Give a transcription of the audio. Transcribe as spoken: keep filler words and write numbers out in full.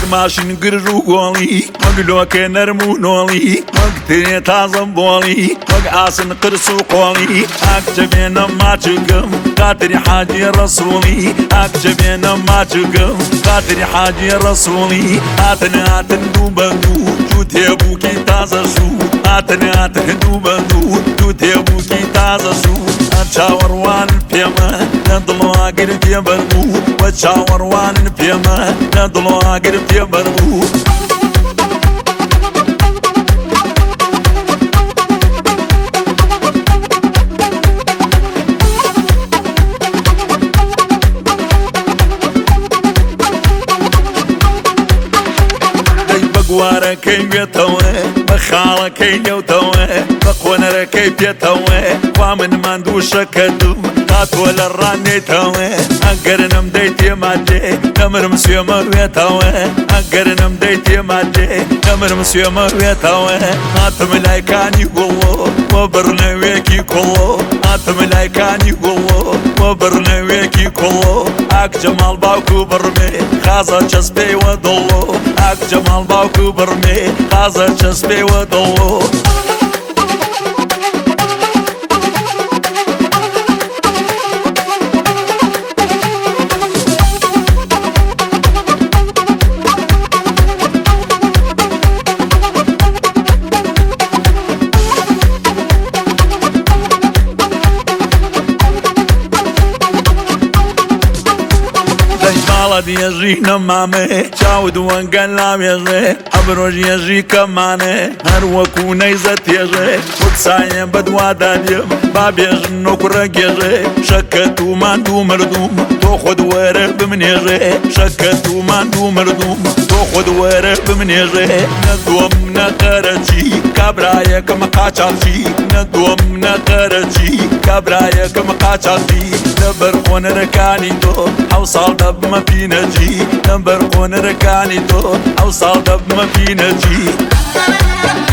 ماشین گرژ و گۆڵی وەک لۆکێ نەرم و نۆڵی وەک ترێ تازەم بۆڵی وەک ئاسن قرس و قۆڵی ئاکچە بێنە ماچگم خاتری حاجی ڕەسوڵی ئاکچە بێنە ماچگم خاتری حاجی ڕەسوڵی هاتن هاتن دوو بە دوو دوو تێبووکی تازە سوو هاتن هاتن دوو بە دوو دوو تێبووکی تازە سوو چاوەڕوان پێمە لە دڵواگر پێبەربوو وە چاوەڕوانن پێمە لە دڵواگر پێبەربوو گوارەکەی بێتەوە بە خاڵەکەی نێوتەوە بە قۆنەرەکەی پێتەوە وا من ماندووشەکە دوم هاتووە لە ڕانێتەوە ئەگەر نەمدەی تێمادێ دەمرم سوێمە وێتەوە ئەگەر نەمدەی تێمادێ دەمرم سوێمە وێتەوە هاتم لایکانی گوڵۆ وە بڕنەوێکی کوڵۆ هاتم لایکانی گوڵۆ وە بڕنەوێکی کوڵۆ ئاک جەماڵ باوکو بڕمێ خازە چەسپێوە دڵۆ ئاک جەماڵ باوکو بڕمێ خازە چەسپێوە دڵۆ دێژی نەمامێ چاود وەنگەن لاوێژێ ئەبرۆژ ێژی کەمانێ هەر وەکو نەیزە تێژێ وەک سایە بەدوادادێم با بێژن نۆکوڕە گێژێ شەکەت و ماندوو مردوم تۆ خۆت وەرە بمنێژێ شەکەت و ماندوو مردوم تۆ خۆت وەرە بمنێژێ نەدووەم نەقەرەچی کابرایەکەم قاچاقچی نەدووەم نەقەرەچی کابرایەکەم قاچاقچی لەبەر قۆنەرەکانی تۆ ئەو ساڵ دەبمە پینەجی لەبەر قۆنەرەکانی تۆ ئەو ساڵ دەبمە پینەجی